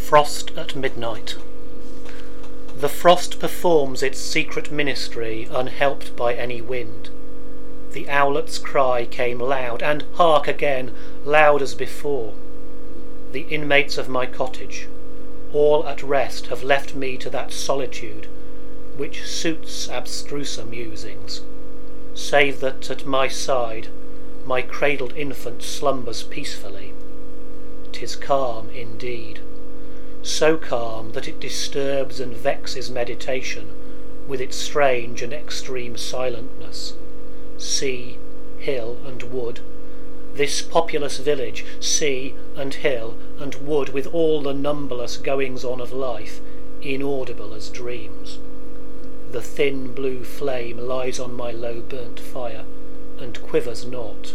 Frost at midnight. The frost performs its secret ministry, unhelped by any wind. The owlet's cry came loud, and hark again, loud as before. The inmates of my cottage, all at rest, have left me to that solitude which suits abstruser musings, save that at my side my cradled infant slumbers peacefully. 'Tis calm indeed, so calm that it disturbs and vexes meditation with its strange and extreme silentness. Sea, hill and wood, this populous village, sea and hill and wood, with all the numberless goings-on of life, inaudible as dreams. The thin blue flame lies on my low burnt fire, and quivers not.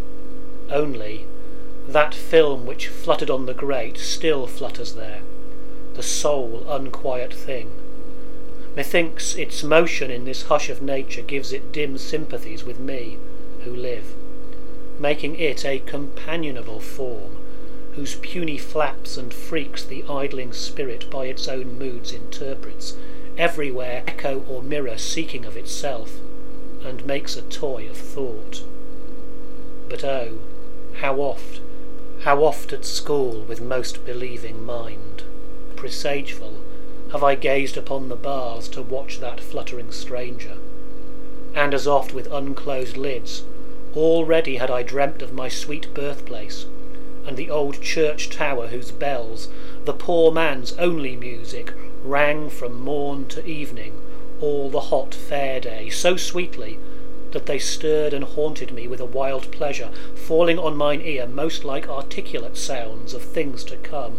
Only that film which fluttered on the grate still flutters there, the sole unquiet thing. Methinks its motion in this hush of nature gives it dim sympathies with me, who live, making it a companionable form, whose puny flaps and freaks the idling spirit by its own moods interprets, everywhere echo or mirror seeking of itself, and makes a toy of thought. But oh, how oft at school with most believing mind, presageful, have I gazed upon the bars to watch that fluttering stranger, and as oft with unclosed lids already had I dreamt of my sweet birthplace, and the old church tower whose bells, the poor man's only music, rang from morn to evening all the hot fair day, so sweetly that they stirred and haunted me with a wild pleasure, falling on mine ear most like articulate sounds of things to come.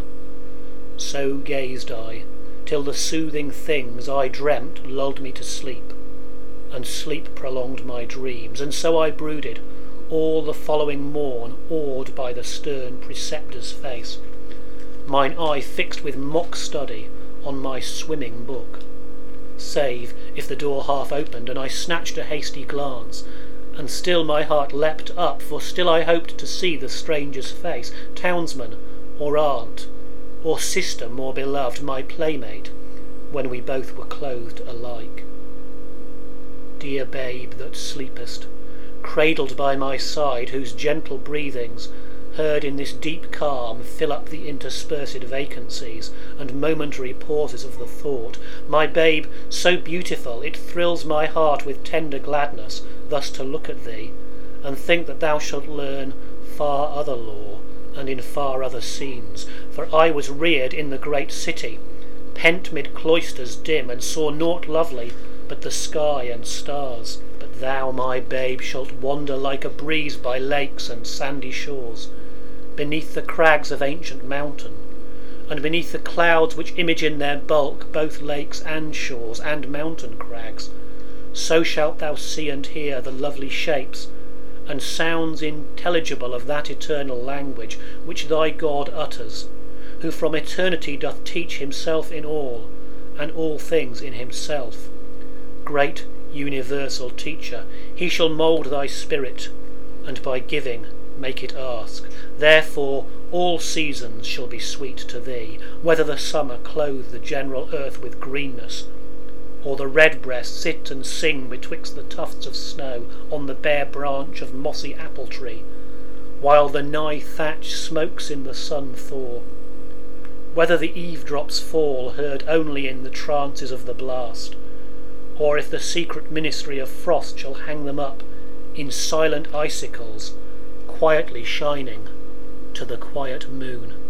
So gazed I, till the soothing things I dreamt lulled me to sleep, and sleep prolonged my dreams, and so I brooded all the following morn, awed by the stern preceptor's face, mine eye fixed with mock study on my swimming book, save if the door half opened and I snatched a hasty glance, and still my heart leapt up, for still I hoped to see the stranger's face, townsman or aunt, or sister more beloved, my playmate, when we both were clothed alike. Dear babe that sleepest, cradled by my side, whose gentle breathings, heard in this deep calm, fill up the interspersed vacancies and momentary pauses of the thought, my babe, so beautiful it thrills my heart with tender gladness thus to look at thee, and think that thou shalt learn far other lore, and in far other scenes, for I was reared in the great city, pent mid cloisters dim, and saw naught lovely but the sky and stars. But thou, my babe, shalt wander like a breeze by lakes and sandy shores, beneath the crags of ancient mountain, and beneath the clouds which image in their bulk both lakes and shores and mountain crags. So shalt thou see and hear the lovely shapes and sounds intelligible of that eternal language which thy God utters, who from eternity doth teach himself in all, and all things in himself. Great universal teacher, he shall mould thy spirit, and by giving make it ask. Therefore all seasons shall be sweet to thee, whether the summer clothe the general earth with greenness, or the redbreast sit and sing betwixt the tufts of snow on the bare branch of mossy apple tree, while the nigh thatch smokes in the sun thaw, whether the eavesdrops fall heard only in the trances of the blast, or if the secret ministry of frost shall hang them up in silent icicles, quietly shining to the quiet moon.